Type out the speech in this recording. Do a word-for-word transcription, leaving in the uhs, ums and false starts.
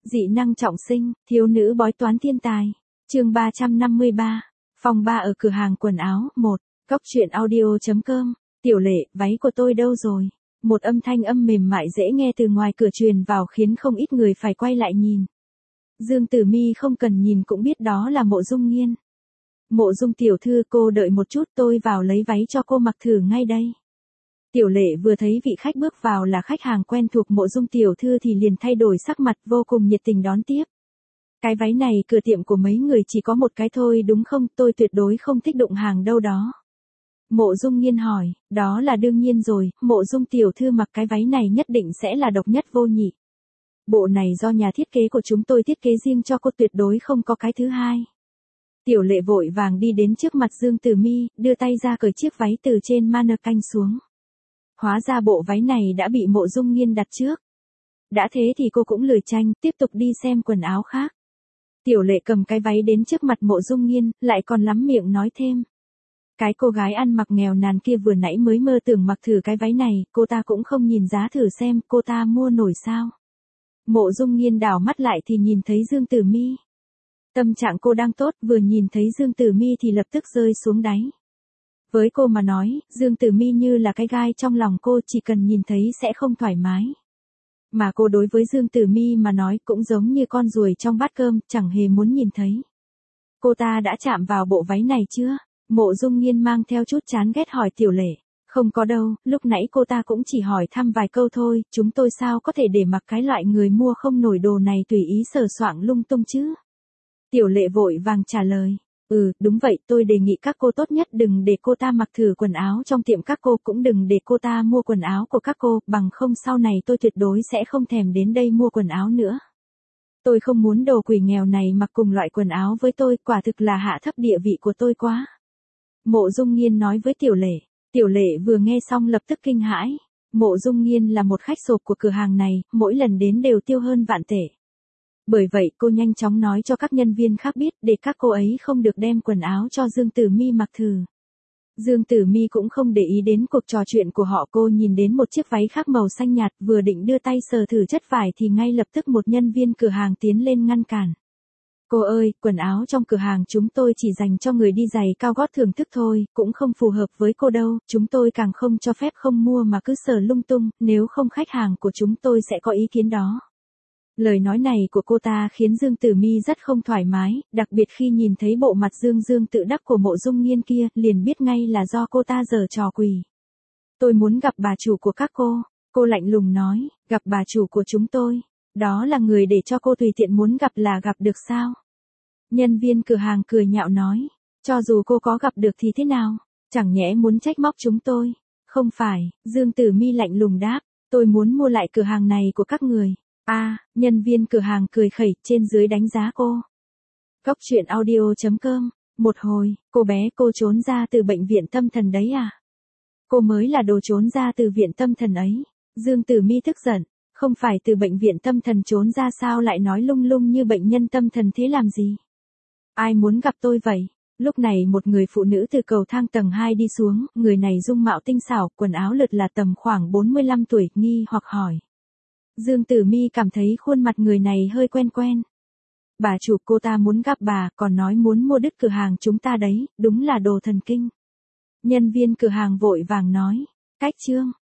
Dị năng trọng sinh, thiếu nữ bói toán thiên tài. Chương ba trăm năm mươi ba. Phòng ba ở cửa hàng quần áo. một. Cóc truyện audio chấm com. Tiểu Lệ, váy của tôi đâu rồi? Một âm thanh âm mềm mại dễ nghe từ ngoài cửa truyền vào khiến không ít người phải quay lại nhìn. Dương Tử Mi không cần nhìn cũng biết đó là Mộ Dung Nghiên. Mộ Dung tiểu thư, cô đợi một chút, tôi vào lấy váy cho cô mặc thử ngay đây. Tiểu Lệ vừa thấy vị khách bước vào là khách hàng quen thuộc Mộ Dung tiểu thư thì liền thay đổi sắc mặt, vô cùng nhiệt tình đón tiếp. Cái váy này cửa tiệm của mấy người chỉ có một cái thôi đúng không? Tôi tuyệt đối không thích đụng hàng đâu đó. Mộ Dung Nghiên hỏi. Đó là đương nhiên rồi, Mộ Dung tiểu thư mặc cái váy này nhất định sẽ là độc nhất vô nhị. Bộ này do nhà thiết kế của chúng tôi thiết kế riêng cho cô, tuyệt đối không có cái thứ hai. Tiểu Lệ vội vàng đi đến trước mặt Dương Tử Mi, đưa tay ra cởi chiếc váy từ trên mannequin xuống. Hóa ra bộ váy này đã bị Mộ Dung Nghiên đặt trước. Đã thế thì cô cũng lười tranh, tiếp tục đi xem quần áo khác. Tiểu Lệ cầm cái váy đến trước mặt Mộ Dung Nghiên, lại còn lắm miệng nói thêm. Cái cô gái ăn mặc nghèo nàn kia vừa nãy mới mơ tưởng mặc thử cái váy này, cô ta cũng không nhìn giá thử xem, cô ta mua nổi sao. Mộ Dung Nghiên đảo mắt lại thì nhìn thấy Dương Tử Mi. Tâm trạng cô đang tốt, vừa nhìn thấy Dương Tử Mi thì lập tức rơi xuống đáy. Với cô mà nói, Dương Tử Mi như là cái gai trong lòng cô, chỉ cần nhìn thấy sẽ không thoải mái. Mà cô đối với Dương Tử Mi mà nói cũng giống như con ruồi trong bát cơm, chẳng hề muốn nhìn thấy. Cô ta đã chạm vào bộ váy này chưa? Mộ Dung Nghiên mang theo chút chán ghét hỏi Tiểu Lệ. Không có đâu, lúc nãy cô ta cũng chỉ hỏi thăm vài câu thôi, chúng tôi sao có thể để mặc cái loại người mua không nổi đồ này tùy ý sờ soạng lung tung chứ? Tiểu Lệ vội vàng trả lời. Ừ, đúng vậy, tôi đề nghị các cô tốt nhất đừng để cô ta mặc thử quần áo trong tiệm các cô, cũng đừng để cô ta mua quần áo của các cô, bằng không sau này tôi tuyệt đối sẽ không thèm đến đây mua quần áo nữa. Tôi không muốn đồ quỷ nghèo này mặc cùng loại quần áo với tôi, quả thực là hạ thấp địa vị của tôi quá. Mộ Dung Nghiên nói với Tiểu Lệ. Tiểu Lệ vừa nghe xong lập tức kinh hãi. Mộ Dung Nghiên là một khách sộp của cửa hàng này, mỗi lần đến đều tiêu hơn vạn tệ. Bởi vậy cô nhanh chóng nói cho các nhân viên khác biết để các cô ấy không được đem quần áo cho Dương Tử Mi mặc thử. Dương Tử Mi cũng không để ý đến cuộc trò chuyện của họ, cô nhìn đến một chiếc váy khác màu xanh nhạt, vừa định đưa tay sờ thử chất vải thì ngay lập tức một nhân viên cửa hàng tiến lên ngăn cản. Cô ơi, quần áo trong cửa hàng chúng tôi chỉ dành cho người đi giày cao gót thưởng thức thôi, cũng không phù hợp với cô đâu, chúng tôi càng không cho phép không mua mà cứ sờ lung tung, nếu không khách hàng của chúng tôi sẽ có ý kiến đó. Lời nói này của cô ta khiến Dương Tử Mi rất không thoải mái, đặc biệt khi nhìn thấy bộ mặt dương dương tự đắc của Mộ Dung Nghiên kia, liền biết ngay là do cô ta giở trò quỷ. Tôi muốn gặp bà chủ của các cô, cô lạnh lùng nói, gặp bà chủ của chúng tôi, đó là người để cho cô tùy tiện muốn gặp là gặp được sao? Nhân viên cửa hàng cười nhạo nói, cho dù cô có gặp được thì thế nào, chẳng nhẽ muốn trách móc chúng tôi? Không phải, Dương Tử Mi lạnh lùng đáp, tôi muốn mua lại cửa hàng này của các người. A, à, nhân viên cửa hàng cười khẩy, trên dưới đánh giá cô. Cóc truyện audio chấm com. Một hồi, cô bé cô trốn ra từ bệnh viện tâm thần đấy à? Cô mới là đồ trốn ra từ viện tâm thần ấy. Dương Tử Mi tức giận, không phải từ bệnh viện tâm thần trốn ra sao lại nói lung lung như bệnh nhân tâm thần thế làm gì? Ai muốn gặp tôi vậy? Lúc này một người phụ nữ từ cầu thang tầng hai đi xuống, người này dung mạo tinh xảo, quần áo lượt là tầm khoảng bốn mươi lăm tuổi, nghi hoặc hỏi. Dương Tử Mi cảm thấy khuôn mặt người này hơi quen quen. Bà chủ, cô ta muốn gặp bà, còn nói muốn mua đứt cửa hàng chúng ta đấy, đúng là đồ thần kinh. Nhân viên cửa hàng vội vàng nói, cách chương.